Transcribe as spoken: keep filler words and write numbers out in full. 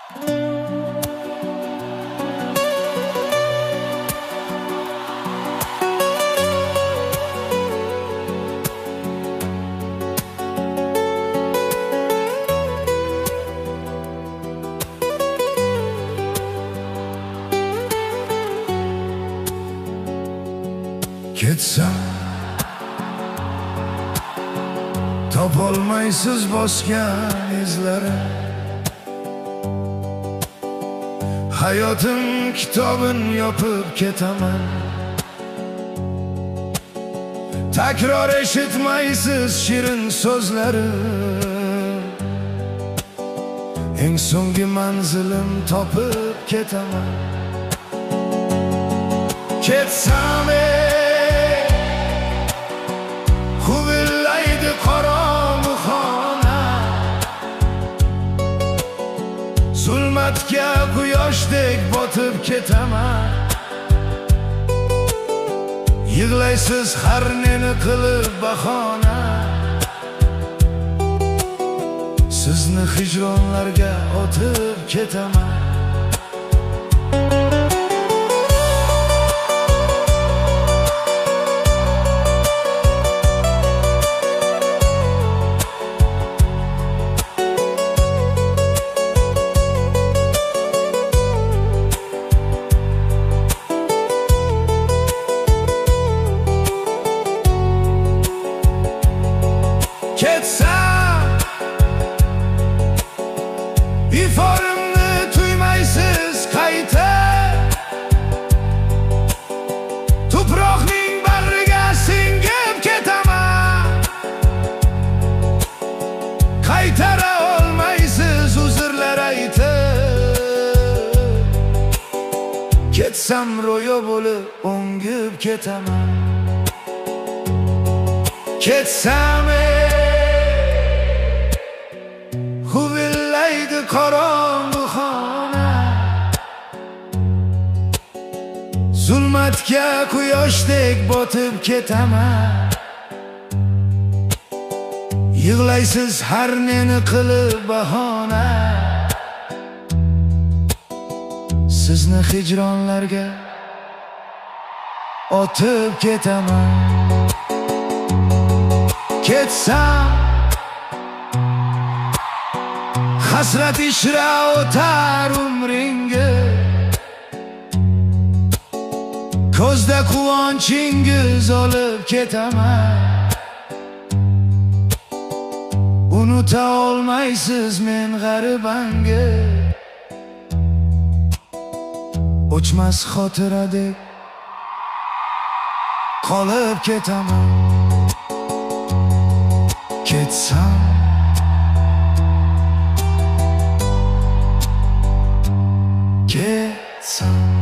Ketsam topolmaysiz bosgan izlari, hayotim kitobin yopib ketaman. Takror eshitmaysiz shirin so'zlari, eng so'nggi manzilim topib ketaman. Ketsam huvillaydi qorong'u xona, zulmatga quyoshdek botib ketaman. Yig'laysiz har neni qilib bahona, sizni hijronlarga otib ketaman. Ketsam iforimni tuymaysiz qayta, tuproqning bag'riga singib ketaman. Qaytara olmaysiz uzrlar aytib, ketsam ro'yo bo'lib o'ngib ketaman. Ketsam huvillaydi qorong'u xona, zulmatga quyoshdek botib ketaman. Yig'laysiz har neni qilib bahona, sizni hijronlarga otib ketaman. Ketsam hasrat ishra o'tar umringa, ko'zda quvonchingiz olib ketaman. Unuta olmaysiz men g'aribanga, o'chmas xotiradek qolib ketaman. Ketsam ketsam